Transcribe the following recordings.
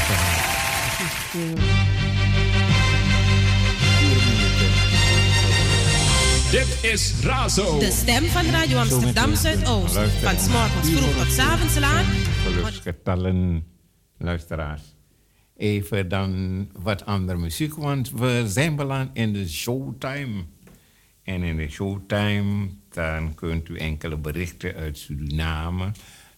Dit is Razo. De stem van Radio Amsterdam Zuidoost. Van 's morgens vroeg tot 's avonds laat. Geluksgetallen, luisteraars. Even dan wat andere muziek, want we zijn beland in de showtime. En in de showtime, dan kunt u enkele berichten uit Suriname.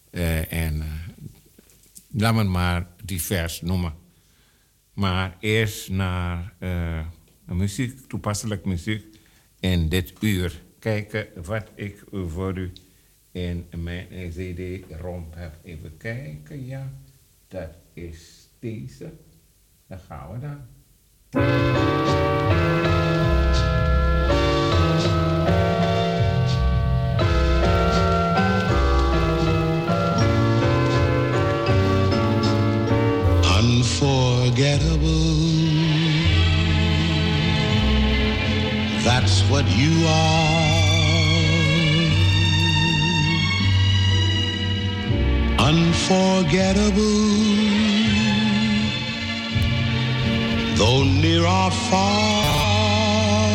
Laat me maar divers noemen. Maar eerst naar muziek, toepasselijk muziek. In dit uur kijken wat ik voor u in mijn CD-ROM heb. Even kijken, ja. Dat is deze. Daar gaan we dan. Unforgettable. That's what you are. Unforgettable. Though near or far.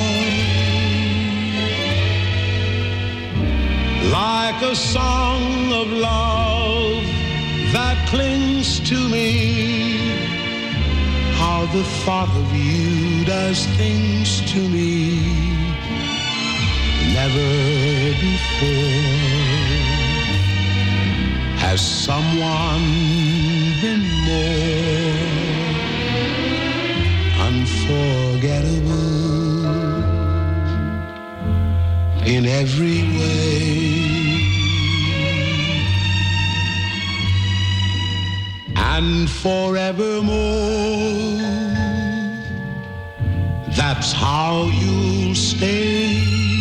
Like a song of love that clings to me. How the thought of you does things to me never before has someone been more unforgettable in every way. And forevermore, that's how you'll stay.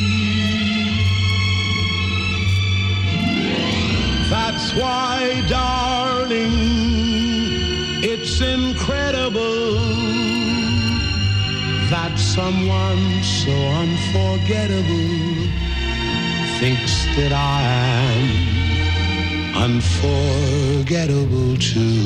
That's why, darling, it's incredible that someone so unforgettable thinks that I am unforgettable too.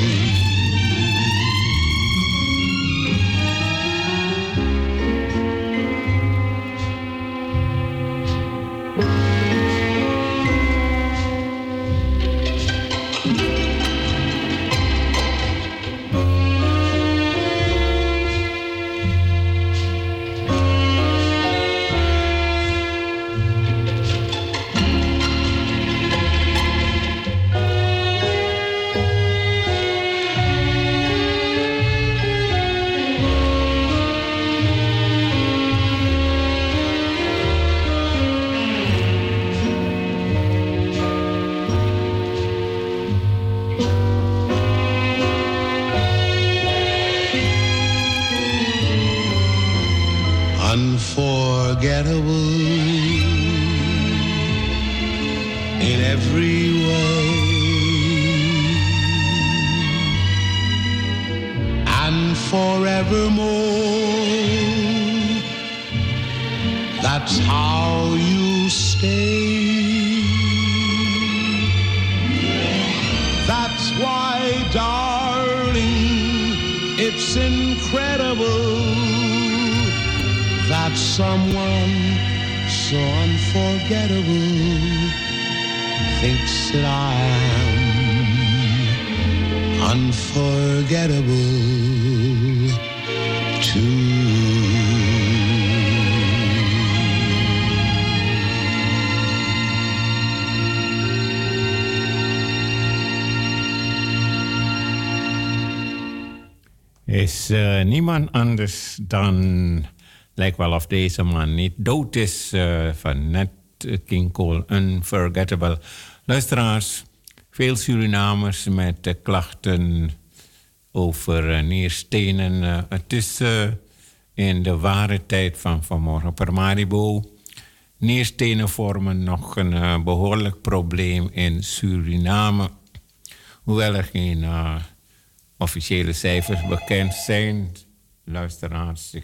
Unforgettable in every way, and forevermore, that's how you stay. That's why, darling, it's incredible that someone so unforgettable thinks that I am unforgettable too. Is niemand anders dan, lijkt wel of deze man niet dood is, van Nat King Cole, Unforgettable. Luisteraars, veel Surinamers met klachten over neerstenen. Het is in de ware tijd van vanmorgen. Paramaribo, neerstenen vormen nog een behoorlijk probleem in Suriname. Hoewel er geen officiële cijfers bekend zijn. Luisteraars,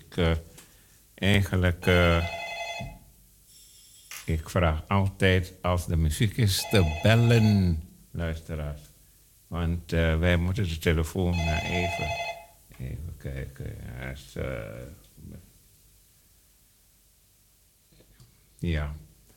ik vraag altijd als de muziek is te bellen, luisteraars. Want wij moeten de telefoon even kijken. Ja.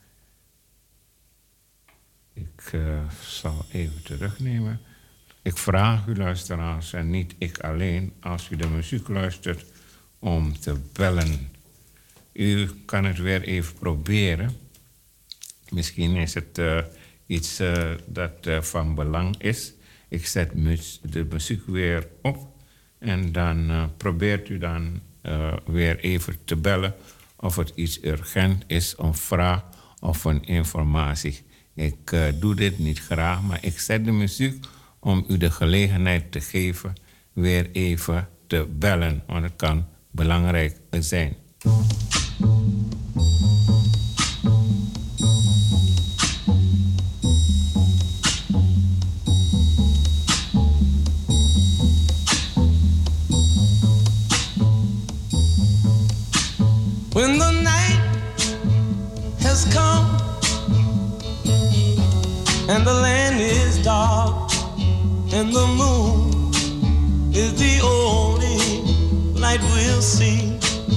Ik zal even terugnemen. Ik vraag u, luisteraars, en niet ik alleen, als u de muziek luistert, om te bellen. U kan het weer even proberen. Misschien is het iets dat van belang is. Ik zet de muziek weer op en dan probeert u dan weer even te bellen of het iets urgent is, een vraag of een informatie. Ik doe dit niet graag, maar ik zet de muziek om u de gelegenheid te geven weer even te bellen, want het kan belangrijk zijn. When the night has come and the land is dark and the moon is the only light we'll see.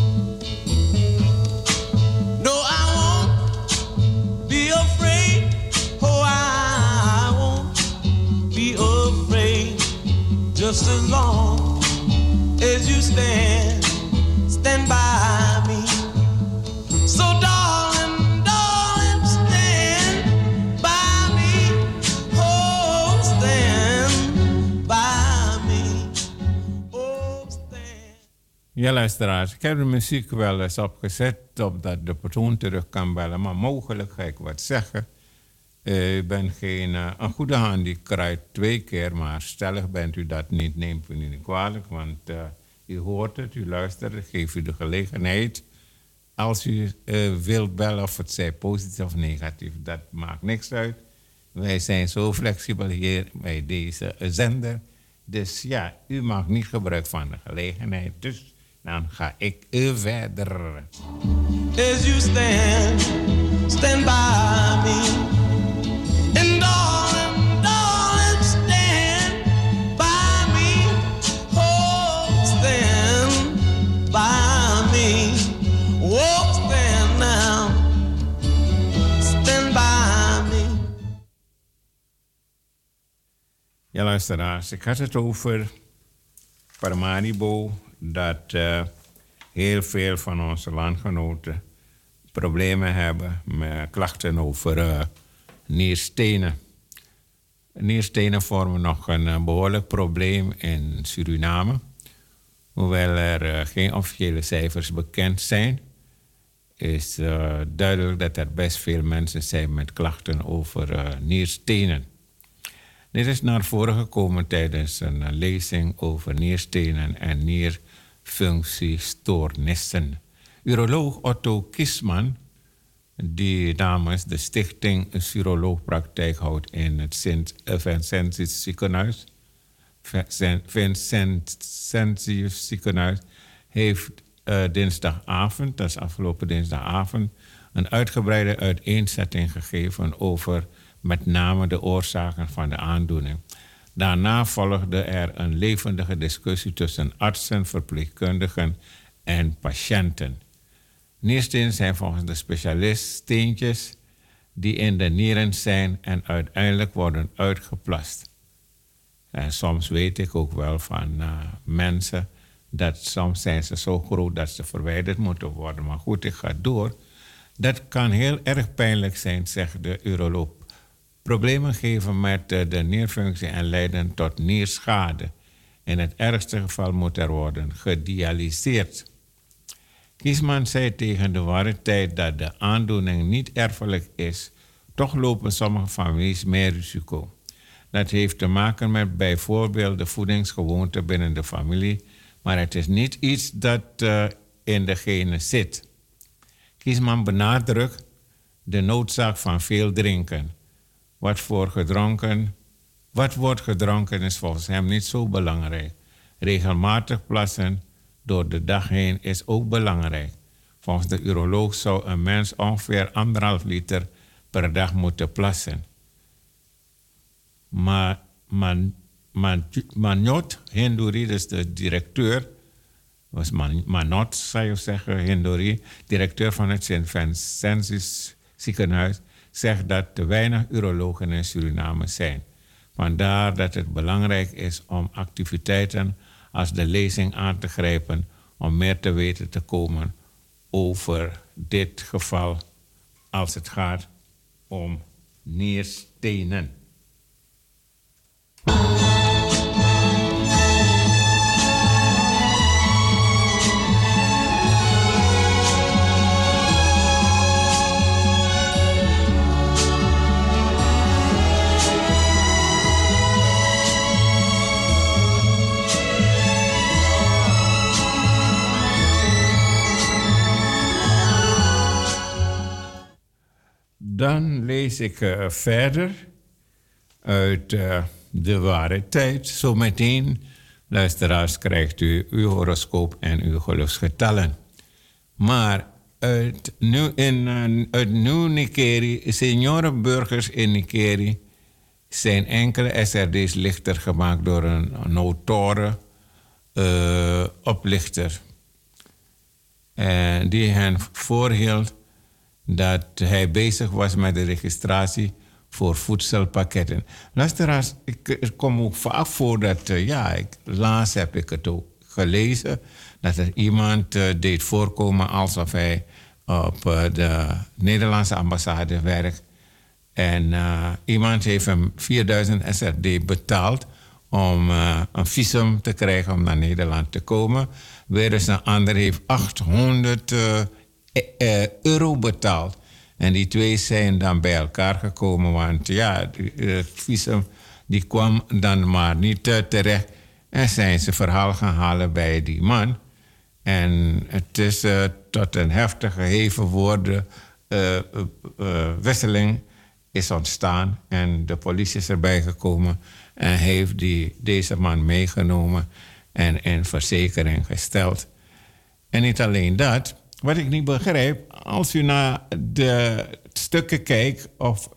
No, I won't be afraid. Oh, I won't be afraid. Just as long as you stand by me. So darling, darling, stand by me. Oh, stand by me. Oh, stand. Ja, luisteraars, ik heb de muziek wel eens opgezet, opdat de persoon terug kan bellen. Maar mogelijk ga ik wat zeggen. U bent geen een goede hand die krijgt 2 keer, maar stellig bent u dat niet. Neemt u niet kwalijk, want u hoort het, u luistert, ik geef u de gelegenheid. Als u wilt bellen of het zij positief of negatief, dat maakt niks uit. Wij zijn zo flexibel hier bij deze zender. Dus ja, u maakt niet gebruik van de gelegenheid. Dus dan ga ik verder. As you stand by me. And darling, darling, stand by me. Oh, stand by me. Oh, stand now. Stand by me. Ja, luisteraars, ik had het over Paramaribo, dat heel veel van onze landgenoten problemen hebben met klachten over nierstenen. Nierstenen vormen nog een behoorlijk probleem in Suriname. Hoewel er geen officiële cijfers bekend zijn, is duidelijk dat er best veel mensen zijn met klachten over nierstenen. Dit is naar voren gekomen tijdens een lezing over nierstenen en nierfunctiestoornissen. Uroloog Otto Kiesman, die namens de stichting een uroloogpraktijk houdt in het Sint-Vincentius ziekenhuis, heeft dinsdagavond, dat is afgelopen dinsdagavond, een uitgebreide uiteenzetting gegeven over met name de oorzaken van de aandoening. Daarna volgde er een levendige discussie tussen artsen, verpleegkundigen en patiënten. Nierstenen zijn volgens de specialist steentjes die in de nieren zijn en uiteindelijk worden uitgeplast. En soms weet ik ook wel van mensen dat soms zijn ze zo groot dat ze verwijderd moeten worden. Maar goed, ik ga door. Dat kan heel erg pijnlijk zijn, zegt de uroloog. Problemen geven met de nierfunctie en leiden tot nierschade. In het ergste geval moet er worden gedialyseerd. Kiesman zei tegen de Ware Tijd dat de aandoening niet erfelijk is. Toch lopen sommige families meer risico. Dat heeft te maken met bijvoorbeeld de voedingsgewoonten binnen de familie, maar het is niet iets dat in de genen zit. Kiesman benadrukt de noodzaak van veel drinken. Wat wordt gedronken is volgens hem niet zo belangrijk. Regelmatig plassen door de dag heen is ook belangrijk. Volgens de uroloog zou een mens ongeveer 1,5 liter per dag moeten plassen. Maar Manot Hinduri, dus de directeur, was Manot, zou je zeggen, Hinduri, directeur van het St. Vincentius ziekenhuis, zegt dat te weinig urologen in Suriname zijn. Vandaar dat het belangrijk is om activiteiten als de lezing aan te grijpen om meer te weten te komen over dit geval als het gaat om nierstenen. Dan lees ik verder uit De Ware Tijd. Zometeen, luisteraars, krijgt u uw horoscoop en uw geluksgetallen. Maar uit Nieuw Nikeri, seniorenburgers in Nikeri, zijn enkele SRD's lichter gemaakt door een notoire oplichter. Die hen voorhield dat hij bezig was met de registratie voor voedselpakketten. Luisteraars, er komt ook vaak voor dat, laatst heb ik het ook gelezen, dat er iemand deed voorkomen alsof hij op de Nederlandse ambassade werkt. En iemand heeft hem 4000 SRD betaald om een visum te krijgen om naar Nederland te komen. Weer eens een ander heeft 800 euro betaald. En die twee zijn dan bij elkaar gekomen, want het visum die kwam dan maar niet terecht. En zijn ze verhaal gaan halen bij die man. En het is tot een heftige geheven woorden wisseling is ontstaan. En de politie is erbij gekomen en heeft deze man meegenomen en in verzekering gesteld. En niet alleen dat. Wat ik niet begrijp, als u naar de stukken kijkt of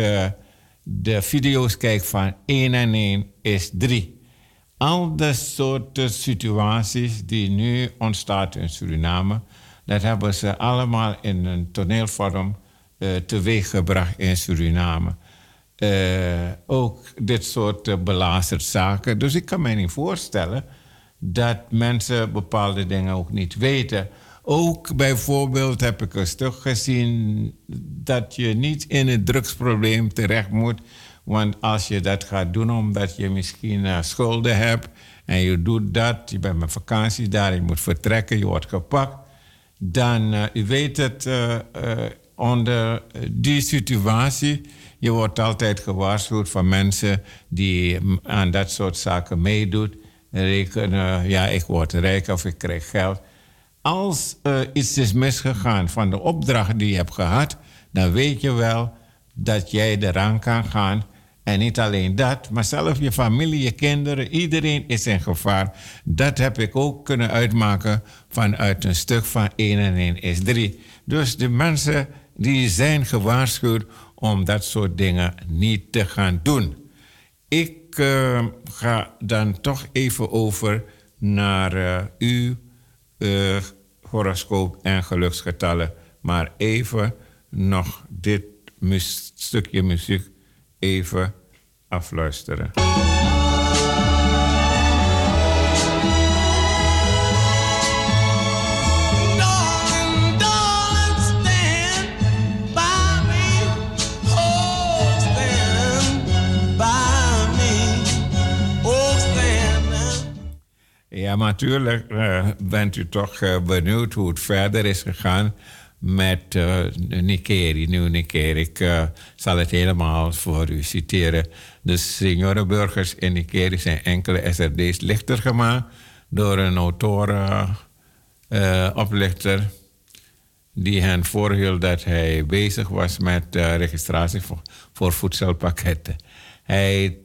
de video's kijkt van 1 en 1 is 3. Al dat soort situaties die nu ontstaan in Suriname, dat hebben ze allemaal in een toneelvorm teweeggebracht in Suriname. Ook dit soort belazerd zaken. Dus ik kan me niet voorstellen dat mensen bepaalde dingen ook niet weten. Ook bijvoorbeeld heb ik een stuk gezien dat je niet in het drugsprobleem terecht moet. Want als je dat gaat doen omdat je misschien schulden hebt en je doet dat, je bent met vakantie daar, je moet vertrekken, je wordt gepakt. Dan, u weet het, onder die situatie, je wordt altijd gewaarschuwd van mensen die aan dat soort zaken meedoen. Rekenen, ik word rijk of ik krijg geld. Als iets is misgegaan van de opdracht die je hebt gehad, dan weet je wel dat jij eraan kan gaan. En niet alleen dat, maar zelfs je familie, je kinderen, iedereen is in gevaar. Dat heb ik ook kunnen uitmaken vanuit een stuk van 1 en 1 is 3. Dus de mensen die zijn gewaarschuwd om dat soort dingen niet te gaan doen. Ik ga dan toch even over naar uw horoscoop en geluksgetallen. Maar even nog dit stukje muziek even afluisteren. Ja, maar natuurlijk bent u toch benieuwd hoe het verder is gegaan met Nikeri, Nieuw Nikeri. Ik zal het helemaal voor u citeren. De seniorenburgers in Nikeri zijn enkele SRD's lichter gemaakt door een notoire oplichter die hen voorhield dat hij bezig was met registratie voor voedselpakketten. Hij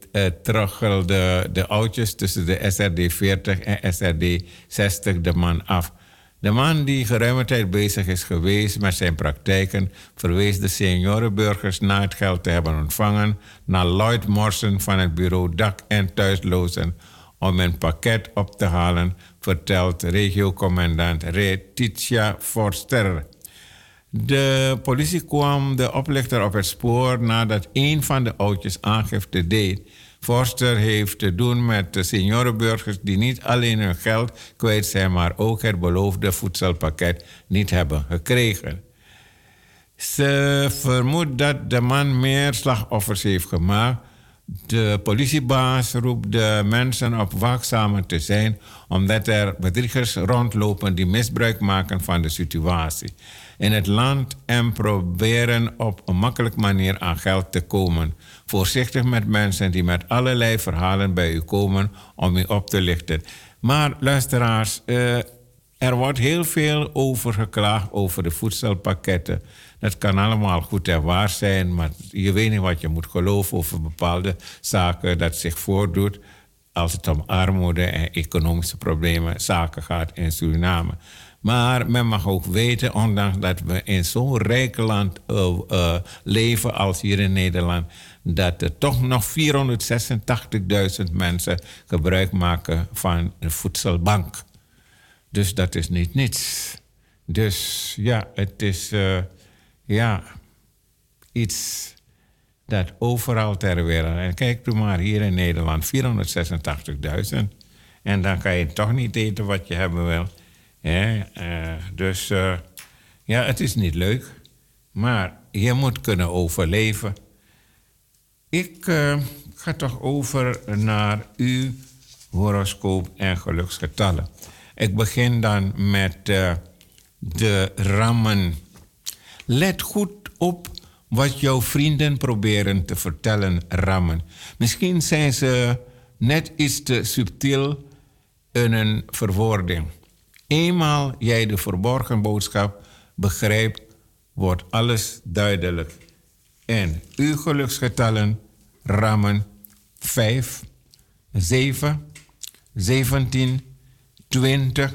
troggelde de oudjes tussen de SRD 40 en SRD 60 de man af. De man die geruime tijd bezig is geweest met zijn praktijken verwees de seniorenburgers na het geld te hebben ontvangen naar Lloyd Morrison van het bureau Dak- en Thuislozen om een pakket op te halen, vertelt regiocommandant Letitia Forster. De politie kwam de oplichter op het spoor nadat een van de oudjes aangifte deed. Forster heeft te doen met de seniorenburgers die niet alleen hun geld kwijt zijn, maar ook het beloofde voedselpakket niet hebben gekregen. Ze vermoedt dat de man meer slachtoffers heeft gemaakt. De politiebaas roept de mensen op waakzamer te zijn, omdat er bedriegers rondlopen die misbruik maken van de situatie in het land en proberen op een makkelijke manier aan geld te komen. Voorzichtig met mensen die met allerlei verhalen bij u komen om u op te lichten. Maar luisteraars, er wordt heel veel over geklaagd over de voedselpakketten. Dat kan allemaal goed en waar zijn, maar je weet niet wat je moet geloven over bepaalde zaken dat zich voordoet als het om armoede en economische problemen zaken gaat in Suriname. Maar men mag ook weten, ondanks dat we in zo'n rijk land leven als hier in Nederland, dat er toch nog 486.000 mensen gebruik maken van de voedselbank. Dus dat is niet niets. Dus ja, het is iets dat overal ter wereld. En kijk u maar hier in Nederland, 486.000. En dan kan je toch niet eten wat je hebben wil. Dus het is niet leuk. Maar je moet kunnen overleven. Ik ga toch over naar uw horoscoop en geluksgetallen. Ik begin dan met de rammen. Let goed op wat jouw vrienden proberen te vertellen, rammen. Misschien zijn ze net iets te subtiel in een verwoording. Eenmaal jij de verborgen boodschap begrijpt, wordt alles duidelijk. En uw geluksgetallen rammen 5, 7, 17, 20,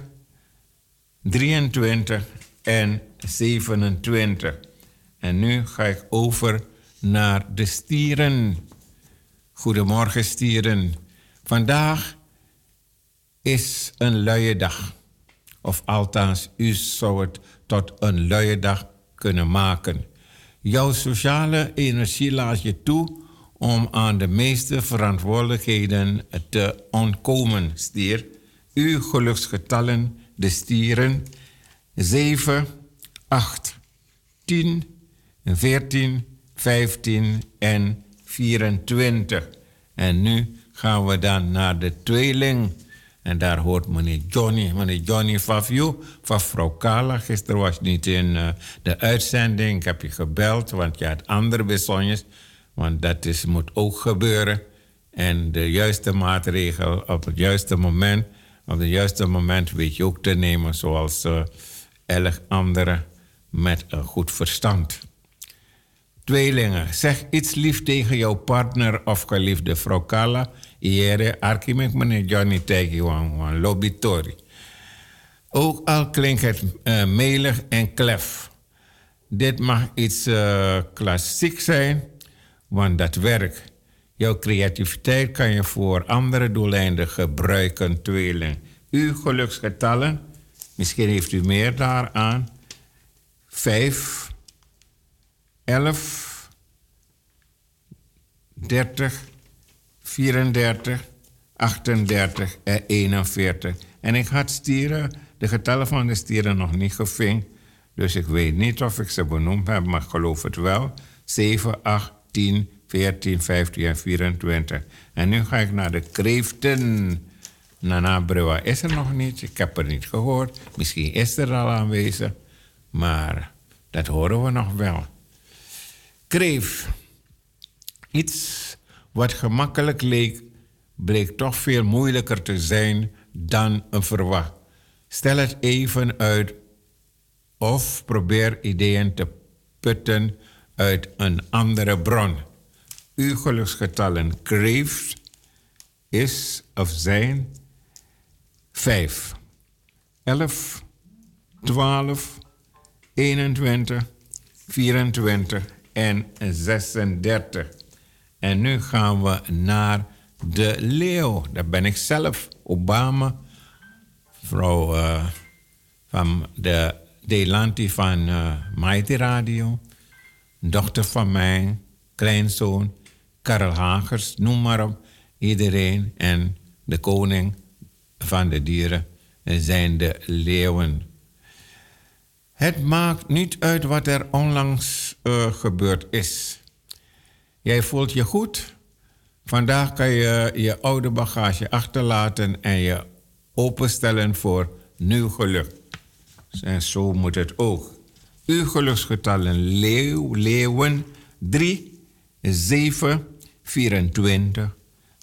23 en 27. En nu ga ik over naar de stieren. Goedemorgen, stieren. Vandaag is een luie dag. Of althans, u zou het tot een luie dag kunnen maken. Jouw sociale energie laat je toe om aan de meeste verantwoordelijkheden te ontkomen, stier. Uw geluksgetallen, de stieren, 7, 8, 10, 14, 15 en 24. En nu gaan we dan naar de tweeling. En daar hoort meneer Johnny Favio van vrouw Kala. Gisteren was je niet in de uitzending. Ik heb je gebeld, want je had andere bezonjes. Want dat moet ook gebeuren. En de juiste maatregel op het juiste moment weet je ook te nemen, zoals elk andere met een goed verstand. Tweelingen, zeg iets lief tegen jouw partner of geliefde. Vrouw Kala, iere arkimek meneer Johnny tegen wan lobitori. Ook al klinkt het melig en klef. Dit mag iets klassiek zijn, want dat werkt. Jouw creativiteit kan je voor andere doeleinden gebruiken, tweeling. Uw geluksgetallen, misschien heeft u meer daaraan. 5, 11, 30, 34, 38 en 41. En ik had stieren, de getallen van de stieren nog niet geving. Dus ik weet niet of ik ze benoemd heb, maar ik geloof het wel. 7, 8, 10, 14, 15 en 24. En nu ga ik naar de kreeften. Nana Brewa is er nog niet. Ik heb er niet gehoord. Misschien is er al aanwezig. Maar dat horen we nog wel. Kreef. Iets wat gemakkelijk leek, bleek toch veel moeilijker te zijn dan verwacht. Stel het even uit of probeer ideeën te putten uit een andere bron. Uw geluksgetallen kreeft is of zijn 5, 11, 12, 21, 24 en 36. En nu gaan we naar de leeuw. Dat ben ik zelf, Obama. Vrouw van de Delanti van Mighty Radio. Dochter van mij, kleinzoon, Karel Hagers, noem maar op. Iedereen en de koning van de dieren zijn de leeuwen. Het maakt niet uit wat er onlangs gebeurd is. Jij voelt je goed. Vandaag kan je je oude bagage achterlaten en je openstellen voor nieuw geluk. En zo moet het ook. Uw geluksgetallen leeuwen 3, 7, 24,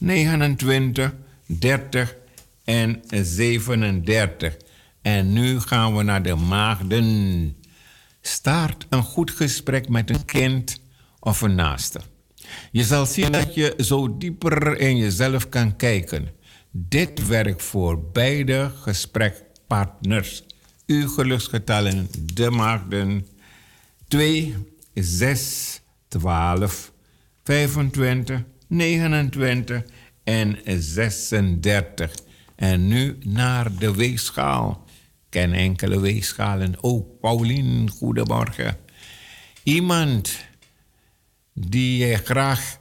29, 30 en 37. En nu gaan we naar de maagden. Start een goed gesprek met een kind of een naaste. Je zal zien dat je zo dieper in jezelf kan kijken. Dit werkt voor beide gesprekpartners. Uw geluksgetallen, de maagden. 2, 6, 12, 25, 29 en 36. En nu naar de weegschaal. Ik ken enkele weegschalen. Oh, Paulien, goedemorgen. Iemand die jij graag...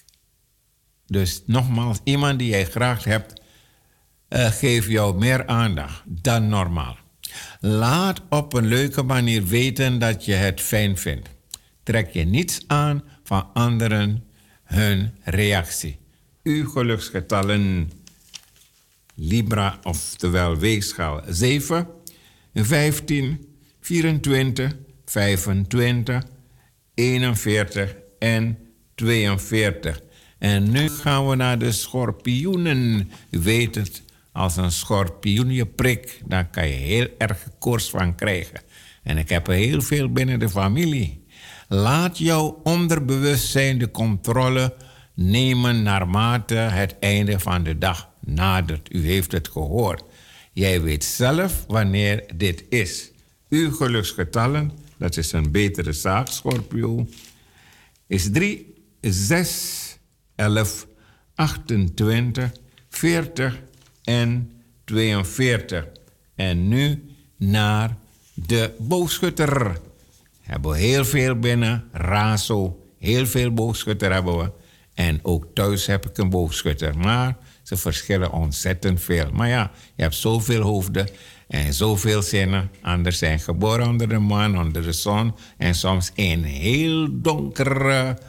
Dus nogmaals, iemand die jij graag hebt... geeft jou meer aandacht dan normaal. Laat op een leuke manier weten dat je het fijn vindt. Trek je niets aan van anderen hun reactie. Uw geluksgetallen... Libra, oftewel weegschaal 7, 15, 24, 25, 41 en 42. En nu gaan we naar de schorpioenen. U weet het, als een schorpioen je prikt, dan kan je heel erg koorts van krijgen. En ik heb er heel veel binnen de familie. Laat jouw onderbewustzijn de controle nemen naarmate het einde van de dag nadert. U heeft het gehoord. Jij weet zelf wanneer dit is. Uw geluksgetallen, dat is een betere zaak, Scorpio, is 3, 6, 11, 28, 40 en 42. En nu naar de boogschutter. Hebben we heel veel binnen. Razo, heel veel boogschutter hebben we. En ook thuis heb ik een boogschutter. Maar ze verschillen ontzettend veel. Maar ja, je hebt zoveel hoofden en zoveel zinnen. Anderen zijn geboren onder de maan, onder de zon. En soms in heel donkere,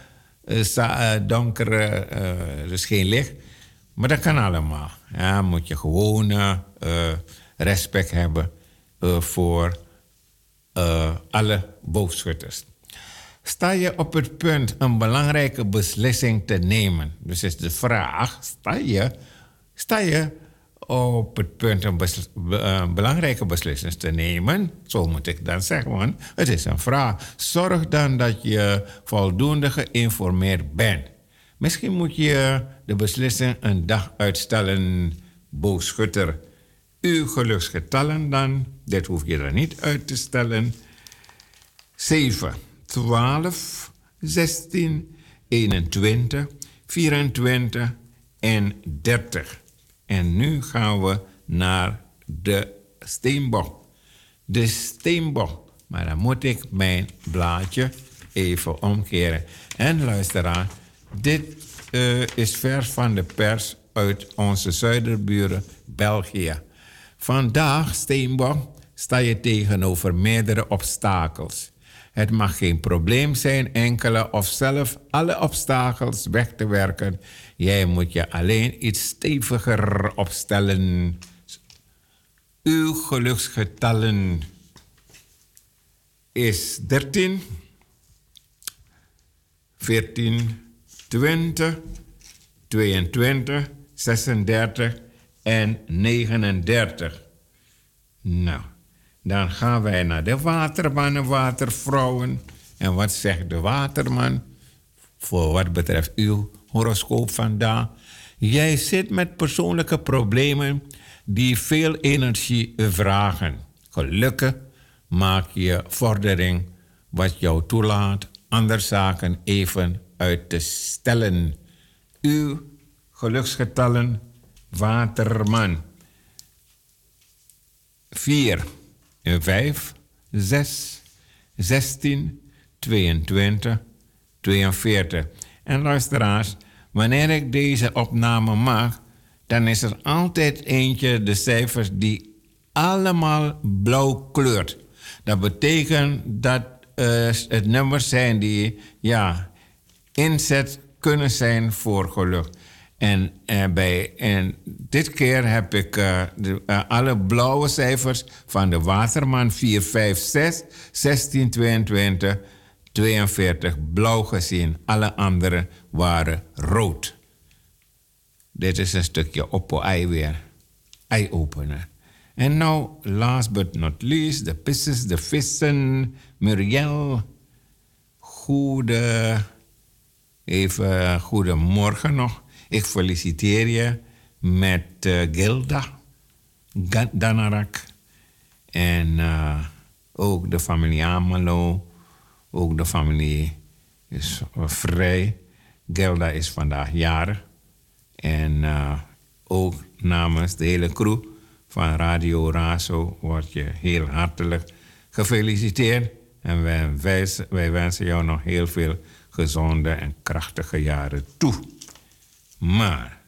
dus geen licht. Maar dat kan allemaal. Ja, moet je gewoon respect hebben voor alle boogschutters. Sta je op het punt een belangrijke beslissing te nemen? Dus is de vraag, sta je op het punt een belangrijke beslissing te nemen? Zo moet ik dan zeggen, want het is een vraag. Zorg dan dat je voldoende geïnformeerd bent. Misschien moet je de beslissing een dag uitstellen, boogschutter. Uw geluksgetallen dan, dit hoef je er niet uit te stellen. 7, 12, 16, 21, 24 en 30. En nu gaan we naar de steenbok. De steenbok. Maar dan moet ik mijn blaadje even omkeren. En luisteraar, dit is vers van de pers uit onze zuiderburen België. Vandaag, steenbok, sta je tegenover meerdere obstakels. Het mag geen probleem zijn enkele of zelf alle obstakels weg te werken. Jij moet je alleen iets steviger opstellen. Uw geluksgetallen is 13, 14, 20, 22, 36 en 39. Nou, dan gaan wij naar de watermannen, watervrouwen. En wat zegt de waterman? Voor wat betreft uw horoscoop vandaag. Jij zit met persoonlijke problemen die veel energie vragen. maak je vordering wat jou toelaat andere zaken even uit te stellen. Uw geluksgetallen, Waterman. 4, 5, 6, 16, 22, 42. En luisteraars, wanneer ik deze opname maak, dan is er altijd eentje, de cijfers, die allemaal blauw kleurt. Dat betekent dat het nummers zijn die inzet kunnen zijn voor geluk. En dit keer heb ik alle blauwe cijfers van de Waterman 4, 5, 6, 16, 22, 42 blauw gezien. Alle anderen waren rood. Dit is een stukje oppo-ei weer. Eye-opener. En nou, last but not least, de pisses, de vissen. Muriel, goedemorgen nog. Ik feliciteer je met Gilda Danarak. En ook de familie Amelo. Ook de familie is vrij. Gilda is vandaag jarig. En ook namens de hele crew van Radio Razo wordt je heel hartelijk gefeliciteerd. En wij wensen jou nog heel veel gezonde en krachtige jaren toe. Maar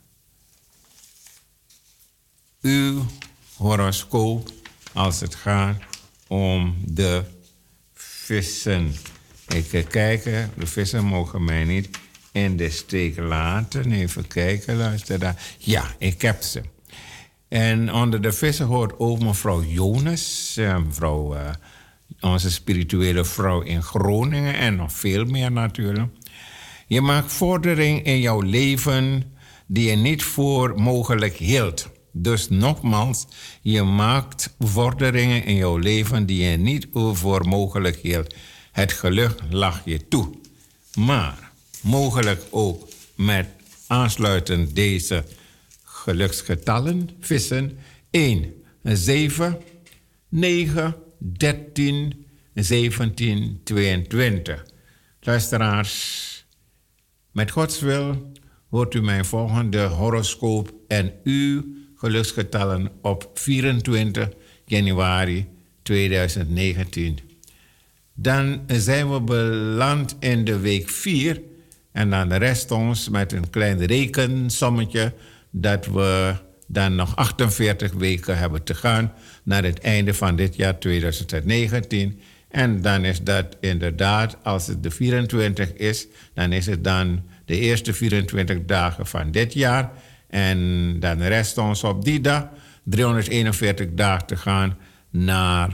uw horoscoop als het gaat om de vissen. Ik kijken, de vissen mogen mij niet in de steek laten. Even kijken, luister daar. Ja, ik heb ze. En onder de vissen hoort ook mevrouw Jonas, onze spirituele vrouw in Groningen en nog veel meer natuurlijk. Je maakt vordering in jouw leven die je niet voor mogelijk hield. Dus nogmaals, je maakt vorderingen in jouw leven die je niet voor mogelijk hield. Het geluk lag je toe. Maar mogelijk ook met aansluitend deze geluksgetallen, vissen, 1, 7, 9, 13, 17, 22. Luisteraars, met Gods wil hoort u mijn volgende horoscoop en uw geluksgetallen op 24 januari 2019. Dan zijn we beland in de week 4 en dan rest ons met een klein rekensommetje dat we dan nog 48 weken hebben te gaan naar het einde van dit jaar 2019. En dan is dat inderdaad, als het de 24 is, dan is het dan de eerste 24 dagen van dit jaar. En dan rest ons op die dag 341 dagen te gaan naar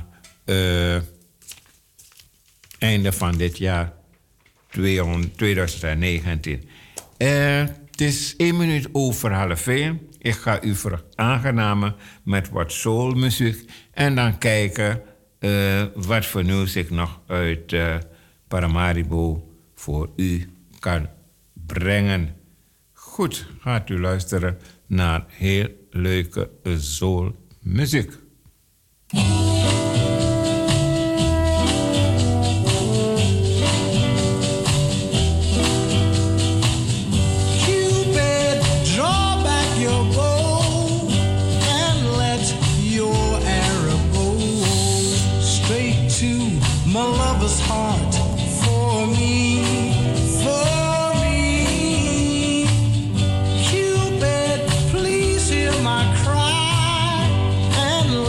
einde van dit jaar 2019. Het is 1 minuut over 12:30. Ik ga u veraangenamen met wat soulmuziek en dan kijken wat voor nieuws ik nog uit Paramaribo voor u kan brengen. Goed, gaat u luisteren naar heel leuke soulmuziek. My lover's heart for me, for me. Cupid, please hear my cry and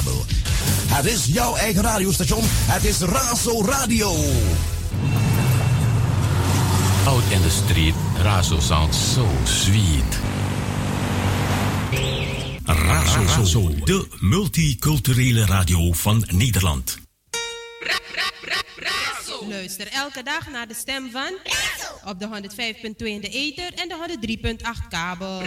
kabel. Het is jouw eigen radiostation. Het is Razo Radio. Out in the street, Razo sounds so sweet. Razo, de multiculturele radio van Nederland. Luister elke dag naar de stem van op de 105.2 in de ether en de 103.8 kabel.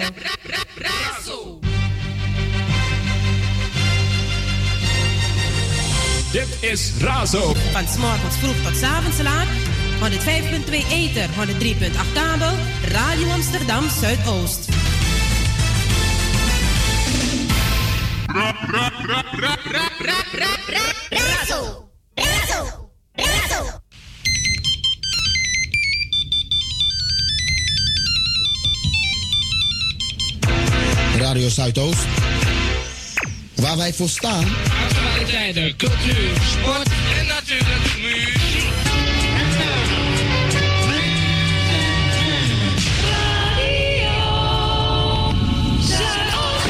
Dit is Razo. Van 's morgens vroeg tot 's avonds laat. 105.2 ether, 103.8 kabel. Radio Amsterdam Zuidoost. Razo. Radio Zuidoost, waar wij voor staan. Actualiteiten, cultuur, sport en natuurlijk muziek. Radio Zuidoost.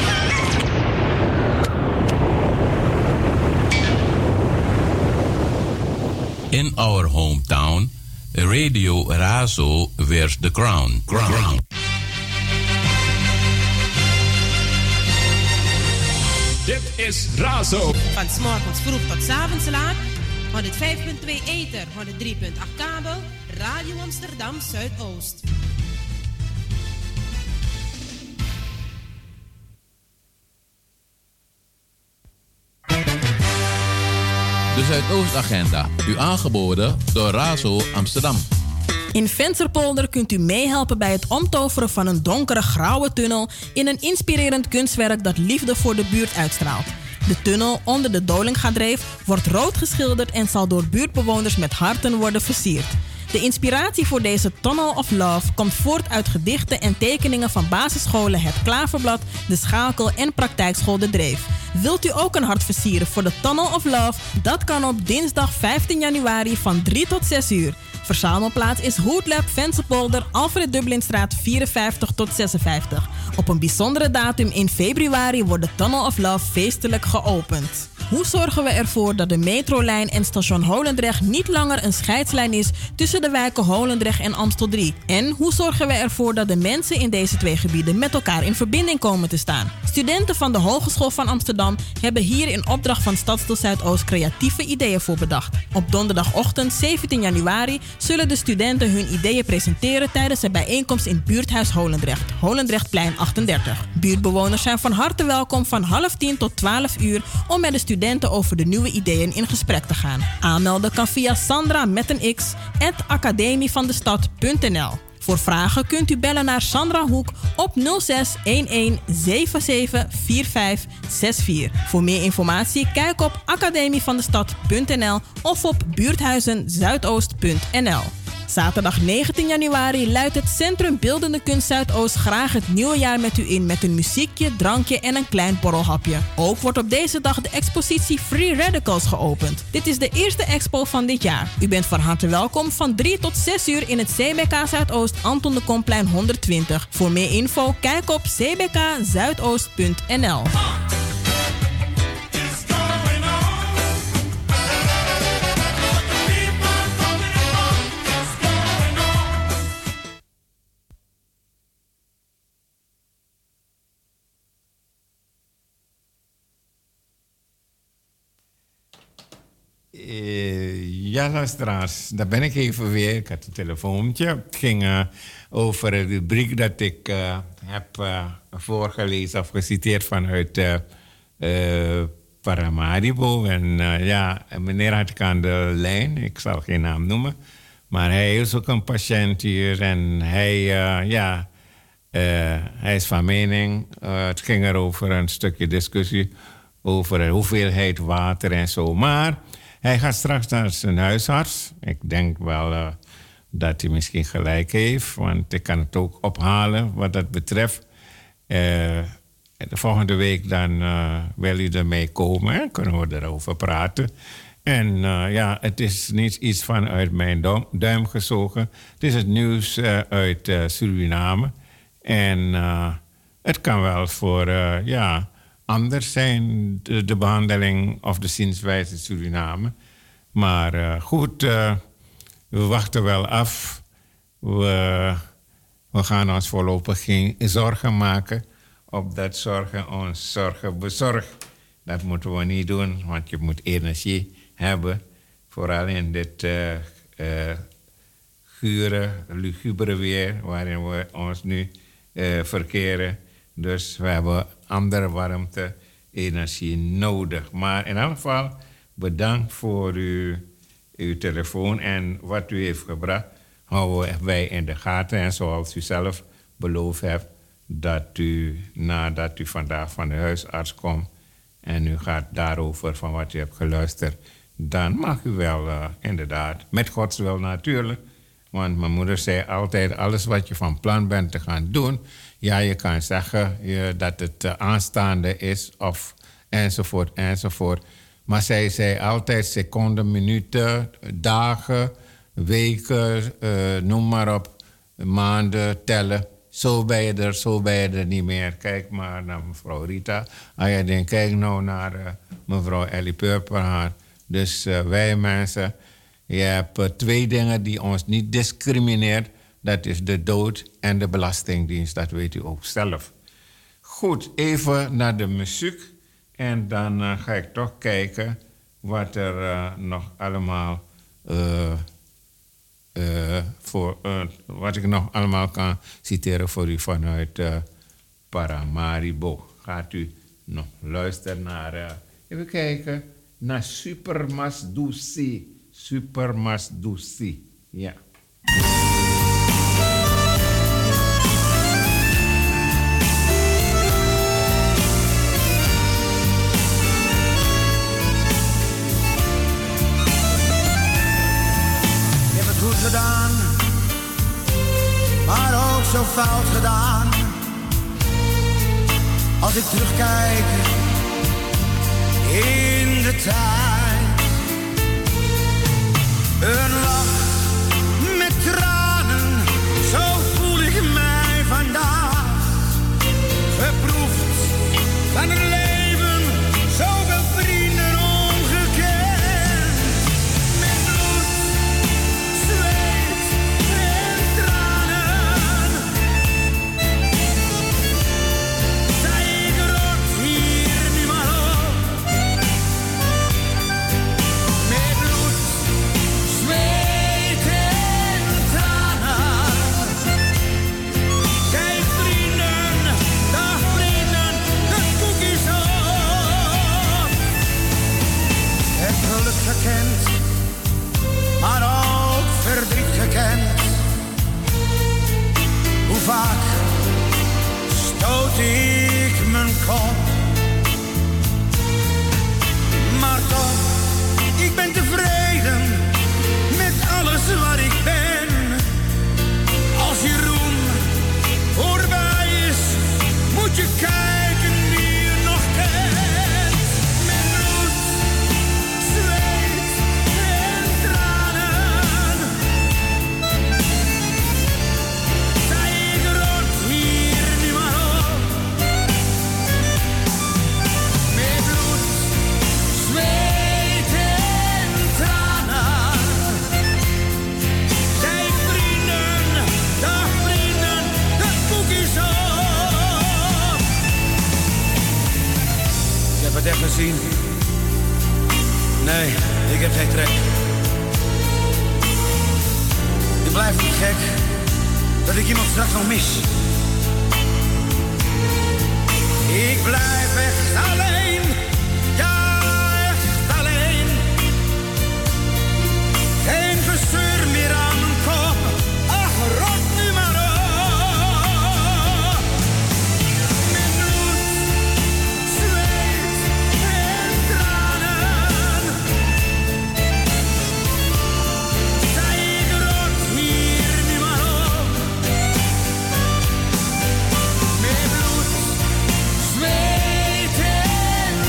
In our hometown, Radio Razo wears the crown. Dit is Razo. Van 's morgens vroeg tot 's avonds laat. 105.2 ether, 103.8 kabel. Radio Amsterdam Zuidoost. De Zuidoostagenda, u aangeboden door Razo Amsterdam. In Vensterpolder kunt u meehelpen bij het omtoveren van een donkere grauwe tunnel in een inspirerend kunstwerk dat liefde voor de buurt uitstraalt. De tunnel onder de Dolingadreef wordt rood geschilderd en zal door buurtbewoners met harten worden versierd. De inspiratie voor deze Tunnel of Love komt voort uit gedichten en tekeningen van basisscholen Het Klaverblad, De Schakel en Praktijkschool De Dreef. Wilt u ook een hart versieren voor de Tunnel of Love? Dat kan op dinsdag 15 januari van 3 tot 6 uur. Verzamelplaats is Hoodlab Vensterpolder, Alfred Dublinstraat 54 tot 56. Op een bijzondere datum in februari wordt de Tunnel of Love feestelijk geopend. Hoe zorgen we ervoor dat de metrolijn en station Holendrecht niet langer een scheidslijn is tussen de wijken Holendrecht en Amstel 3? En hoe zorgen we ervoor dat de mensen in deze twee gebieden met elkaar in verbinding komen te staan? Studenten van de Hogeschool van Amsterdam hebben hier in opdracht van Stadsdeel Zuidoost creatieve ideeën voor bedacht. Op donderdagochtend 17 januari zullen de studenten hun ideeën presenteren tijdens een bijeenkomst in buurthuis Holendrecht, Holendrechtplein 38. Buurtbewoners zijn van harte welkom van 9:30 tot 12 uur om met de studenten over de nieuwe ideeën in gesprek te gaan. Aanmelden kan via Sandra met een x @academievandestad.nl. Voor vragen kunt u bellen naar Sandra Hoek op 06 11 77 45 64. Voor meer informatie kijk op academievandestad.nl of op buurthuizenzuidoost.nl. Zaterdag 19 januari luidt het Centrum Beeldende Kunst Zuidoost graag het nieuwe jaar met u in met een muziekje, drankje en een klein borrelhapje. Ook wordt op deze dag de expositie Free Radicals geopend. Dit is de eerste expo van dit jaar. U bent van harte welkom van 3 tot 6 uur in het CBK Zuidoost Anton de Komplein 120. Voor meer info kijk op cbkzuidoost.nl. Ja, luisteraars, daar ben ik even weer. Ik had een telefoontje. Het ging over een rubriek dat ik heb voorgelezen of geciteerd vanuit Paramaribo. En ja, meneer had ik aan de lijn. Ik zal geen naam noemen. Maar hij is ook een patiënt hier. En hij is van mening. Het ging erover een stukje discussie over de hoeveelheid water en zo. Maar hij gaat straks naar zijn huisarts. Ik denk wel dat hij misschien gelijk heeft. Want ik kan het ook ophalen wat dat betreft. De volgende week dan wil hij ermee komen. En kunnen we erover praten. En ja, het is niet iets vanuit mijn duim gezogen. Het is het nieuws uit Suriname. En het kan wel voor anders zijn, de behandeling of de zienswijze in Suriname. Maar goed, we wachten wel af. We gaan ons voorlopig geen zorgen maken. Opdat zorgen ons zorgen bezorgt. Dat moeten we niet doen, want je moet energie hebben. Vooral in dit gure, lugubere weer waarin we ons nu verkeren. Dus we hebben andere warmte, energie nodig. Maar in elk geval, bedankt voor uw telefoon en wat u heeft gebracht. Houden wij in de gaten. En zoals u zelf beloofd hebt, dat u nadat u vandaag van de huisarts komt en u gaat daarover van wat u hebt geluisterd, dan mag u wel inderdaad, met Gods wil natuurlijk. Want mijn moeder zei altijd, alles wat je van plan bent te gaan doen, ja, je kan zeggen dat het aanstaande is of enzovoort, enzovoort. Maar zij zei altijd seconden, minuten, dagen, weken, noem maar op, maanden tellen. Zo ben je er niet meer. Kijk maar naar mevrouw Rita. Kijk nou naar mevrouw Ellie Purperhaar. Dus wij mensen, je hebt 2 dingen die ons niet discrimineert. Dat is de dood en de belastingdienst. Dat weet u ook zelf. Goed, even naar de muziek. En dan ga ik toch kijken wat er nog allemaal wat ik nog allemaal kan citeren voor u vanuit Paramaribo. Gaat u nog luisteren naar, even kijken, naar Supermas Dusi. Ja. Gedaan, maar ook zo fout gedaan. Als ik terugkijk in de tijd, een lach met tranen, zo voel ik mij vandaag. Geproefd van het leven, zoveel vrienden ongekend. Gekend, maar ook verdriet gekend. Hoe vaak stoot ik mijn kop, maar toch, ik ben tevreden met alles wat ik ben. Als je roem voorbij is, moet je kijken wie je nog kent. Het echt gezien? Nee, ik heb geen trek. Ik blijf niet gek dat ik iemand straks nog mis. Ik blijf echt alleen, ja echt alleen. Geen gezeur meer aan mijn kop, ach rot nu maar op. Zweet en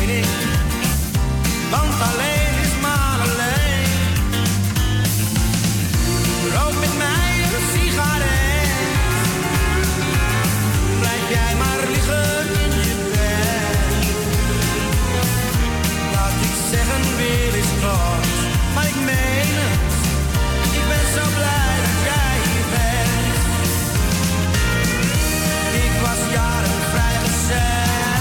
mening. Want alleen is maar alleen. Rook met mij een sigaret. Blijf jij maar liggen in je bed. Laat ik zeggen, wil is kort, maar ik meen het. Ik ben zo blij dat jij hier bent. Ik was jaren vrijgezel.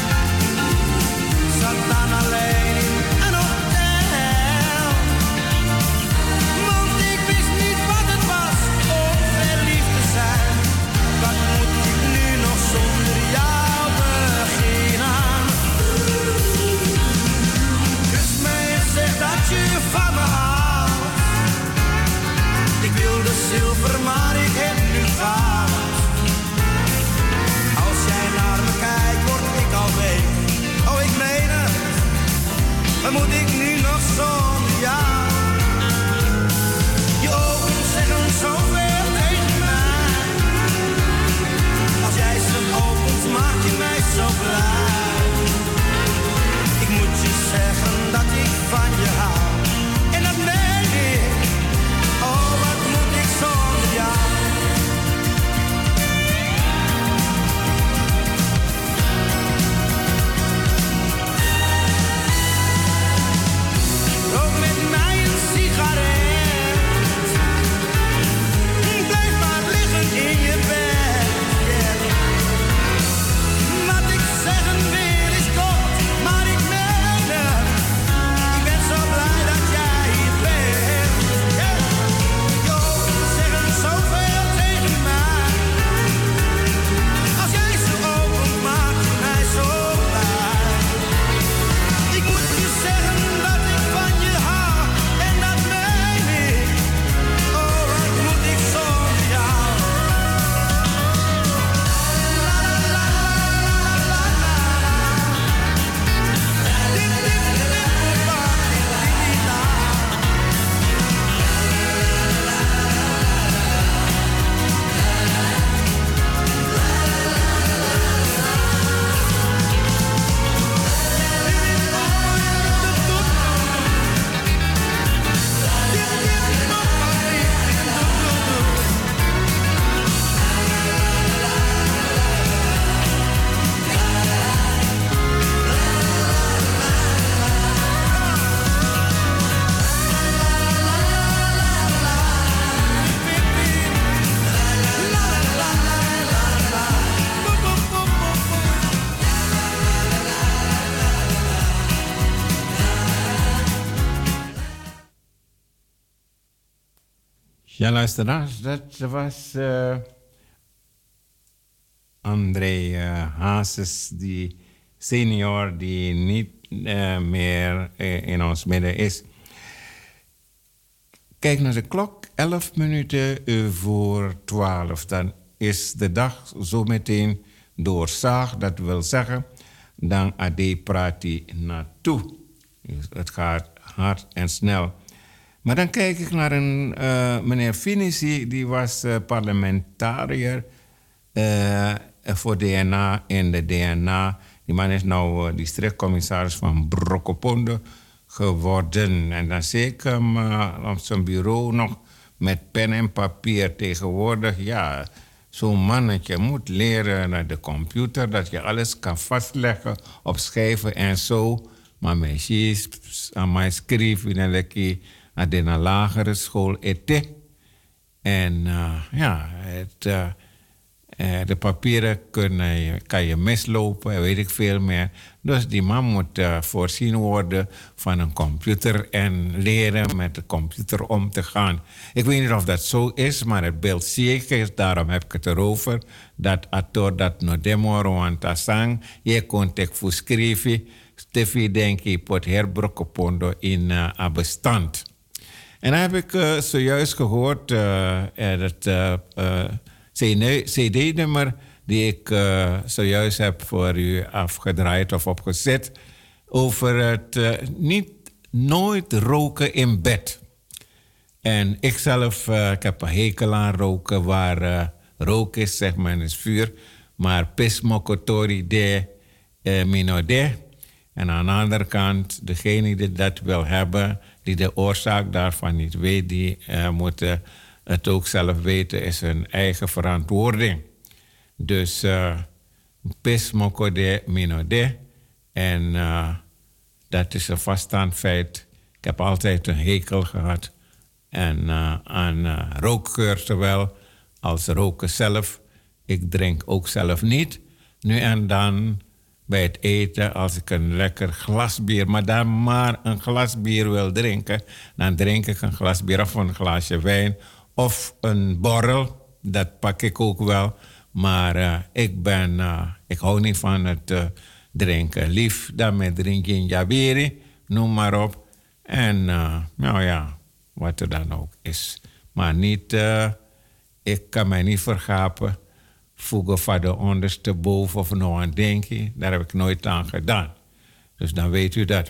Zat dan alleen in een hotel. Want ik wist niet wat het was om verliefd te zijn. Wat moet ik nu nog zonder jou beginnen? Kus me en zeg dat je van me houdt. Ik wilde zilver, maar ik heb nu goud. Als jij naar me kijkt, word ik al week. Oh, ik meen het. Wat moet ik nu nog zonder jou? Je ogen zeggen zoveel tegen mij. Als jij ze opent, maak je mij zo blij. Ik moet je zeggen dat ik van je hou. En dat meen ik. Oh, wat moet ik zonder jou? Rook met mij een sigaret. Blijf maar liggen in je bed. Wat ik zeggen wil is kort, maar ik meen het. Ik ben zo blij dat jij hier bent. Je ogen zeggen zoveel tegen mij. Als jij ze opent, maak je mij zo blij. Ik moet je zeggen dat ik van je hou. En dat meen ik. Oh, wat moet ik zonder jou? Ja, luisteraars, dat was André Hazes, die senior, die niet meer in ons midden is. Kijk naar de klok, 11 minuten voor 12. Dan is de dag zo meteen doorzaag. Dat wil zeggen, dan ade praat hij naartoe. Dus het gaat hard en snel. Maar dan kijk ik naar een meneer Finisi, die was parlementariër voor DNA in de DNA. Die man is nou districtcommissaris van Brokopondo geworden. En dan zie ik hem op zijn bureau nog met pen en papier tegenwoordig. Ja, zo'n mannetje moet leren naar de computer, dat je alles kan vastleggen op schijven en zo. Maar mijn zie aan mij schrijven in een lagere school ete. En ja, de papieren kan je mislopen, weet ik veel meer. Dus die man moet voorzien worden van een computer en leren met de computer om te gaan. Ik weet niet of dat zo is, maar het beeld zeker is, daarom heb ik het erover, dat ator dat no demoro want asang, je kon tek voor schrijven, Steffi denk ik pot herbrokopondo in een bestand. En dan heb ik zojuist gehoord het CD-nummer die ik zojuist heb voor u afgedraaid of opgezet over het nooit roken in bed. En ik zelf, ik heb een hekel aan roken waar rook is, zeg maar, is vuur. Maar pismokotori de minode, En aan de andere kant, degene die dat wil hebben, die de oorzaak daarvan niet weet, die moeten het ook zelf weten, is hun eigen verantwoording. Dus pis moko de mino de. En dat is een vaststaand feit. Ik heb altijd een hekel gehad aan rookgeur, zowel als roken zelf. Ik drink ook zelf niet. Nu en dan bij het eten, als ik een lekker glas bier, maar een glas bier wil drinken, dan drink ik een glas bier of een glaasje wijn of een borrel. Dat pak ik ook wel. Maar ik hou niet van het drinken. Lief dan met drinken jaberi, noem maar op. En nou ja, wat er dan ook is. Maar niet, ik kan mij niet vergapen. Voegen van de onderste boven of nog aan denken. Daar heb ik nooit aan gedaan. Dus dan weet u dat.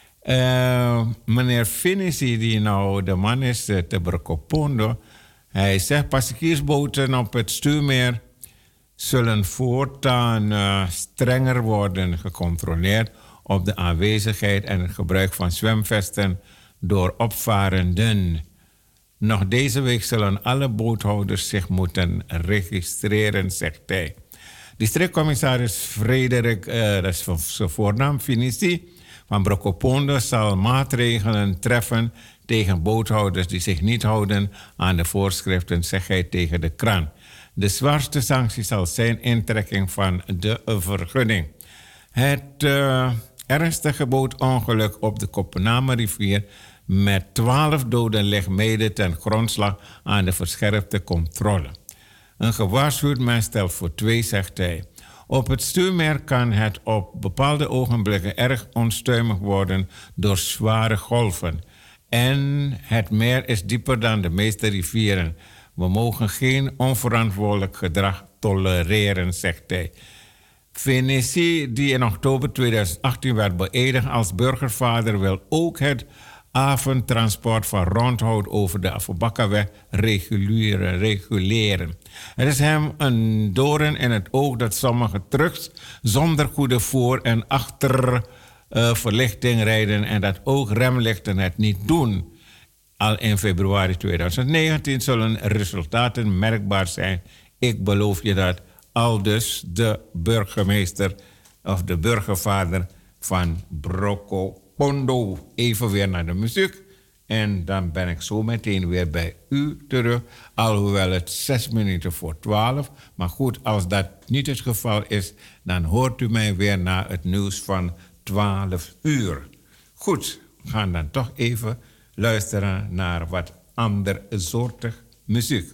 Meneer Finisi, die nou de man is te Brokopondo. Hij zegt, passagiersboten op het Stuurmeer zullen voortaan strenger worden gecontroleerd op de aanwezigheid en het gebruik van zwemvesten door opvarenden. Nog deze week zullen alle boothouders zich moeten registreren, zegt hij. Districtcommissaris Frederik, dat is zijn voornaam, Finisi, van Brokopondo zal maatregelen treffen tegen boothouders die zich niet houden aan de voorschriften, zegt hij tegen de krant. De zwaarste sanctie zal zijn intrekking van de vergunning. Het ernstige bootongeluk op de Kopenhamerrivier met 12 doden ligt mede ten grondslag aan de verscherpte controle. Een gewaarschuwd mens stelt voor 2, zegt hij. Op het Stuurmeer kan het op bepaalde ogenblikken erg onstuimig worden door zware golven. En het meer is dieper dan de meeste rivieren. We mogen geen onverantwoordelijk gedrag tolereren, zegt hij. Finisi, die in oktober 2018 werd beëdigd als burgervader, wil ook het avondtransport van rondhout over de Afobakaweg reguleren. Het is hem een doorn in het oog dat sommige trucks zonder goede voor- en achterverlichting rijden en dat ook remlichten het niet doen. Al in februari 2019 zullen resultaten merkbaar zijn. Ik beloof je dat. Aldus de burgemeester of de burgervader van Brokopondo. Even weer naar de muziek. En dan ben ik zo meteen weer bij u terug. Alhoewel het 6 minuten voor 12. Maar goed, als dat niet het geval is, dan hoort u mij weer na het nieuws van 12 uur. Goed, we gaan dan toch even luisteren naar wat andersoortig muziek.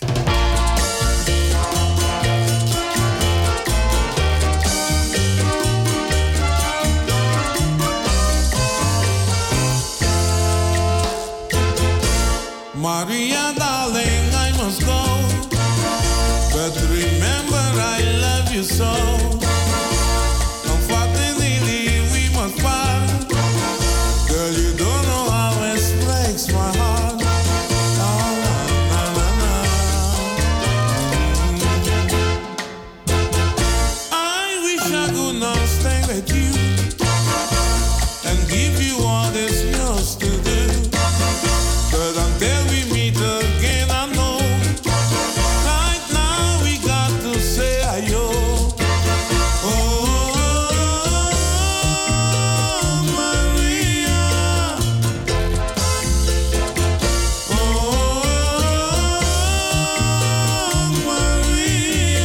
Maria, darling, I must go. But remember, I love you so. Unfortunately, we must part. Girl, you don't know how it breaks my heart. Oh, na, na, na. I wish I could now stay with you and give you all this yours to do. But until we meet again, I know right now we got to say ayo. Oh, Maria. Oh, Maria.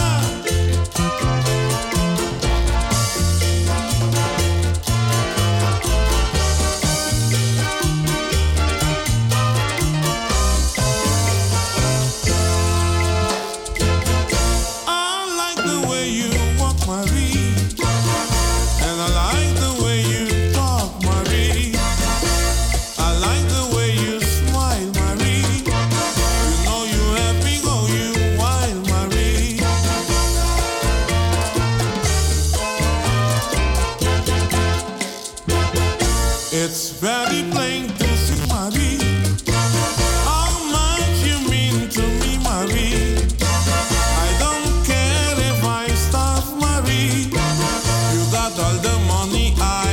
I like the way you walk, Marie, and I like the way you talk, Marie. I like the way you smile, Marie. You know you have me go you wild, Marie. It's very plain to see, Marie, how much you mean to me, Marie. I don't care if I starve, Marie. You got all the money I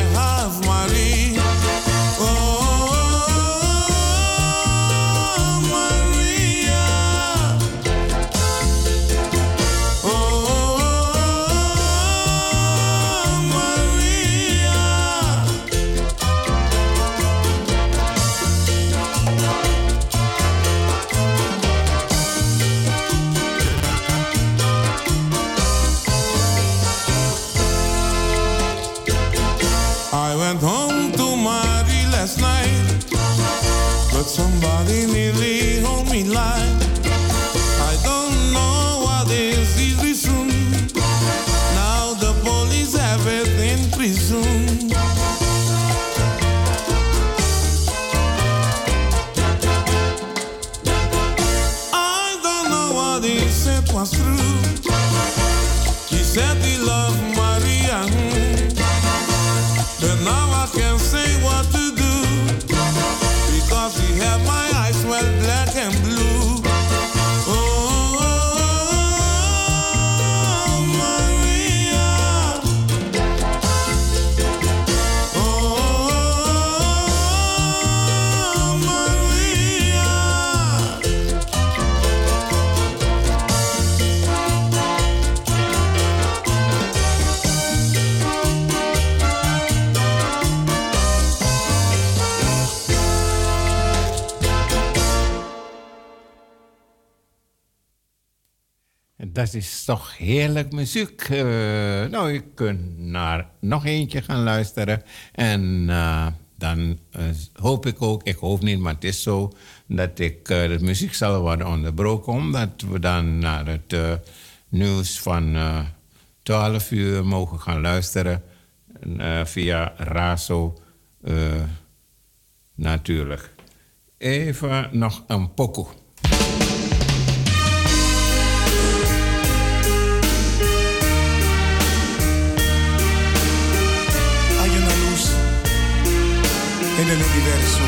prison. I don't know what he said was true. He said he loved Maria, but now I can't say what to do, because he had my eyes well black and blue. Dat is toch heerlijk muziek. Nou, je kunt naar nog eentje gaan luisteren. En dan hoop ik ook, ik hoop niet, maar het is zo, dat de muziek zal worden onderbroken. Omdat we dan naar het nieuws van 12 uur mogen gaan luisteren. Via Razo natuurlijk. Even nog een pokoe. En el universo.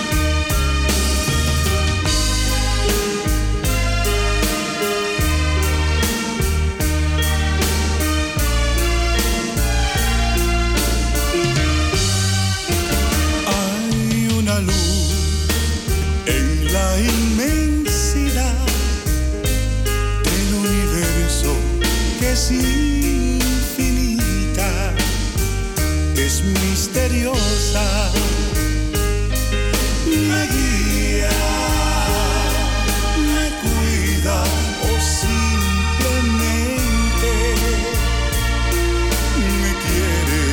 Hay una luz en la inmensidad del universo que es infinita, es misteriosa. Me guía, me cuida o simplemente me quiere.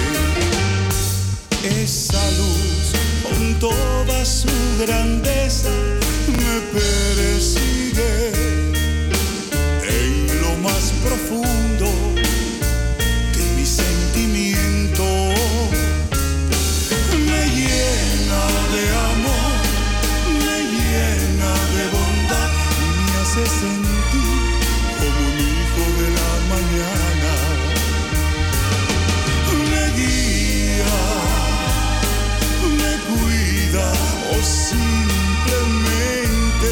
Esa luz con toda su grandeza me persigue en lo más profundo de mi sentimiento. Me llena de amor, me llena de bondad y me hace sentir como un hijo de la mañana. Me guía, me cuida o simplemente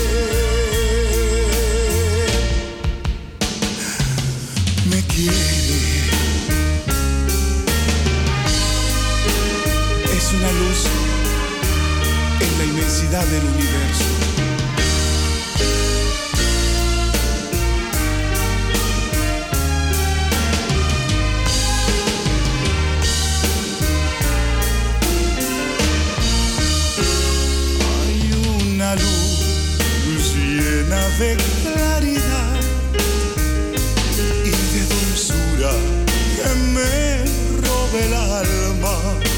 me quiere. Es una luz en la inmensidad del universo. Hay una luz llena de claridad y de dulzura que me roba el alma.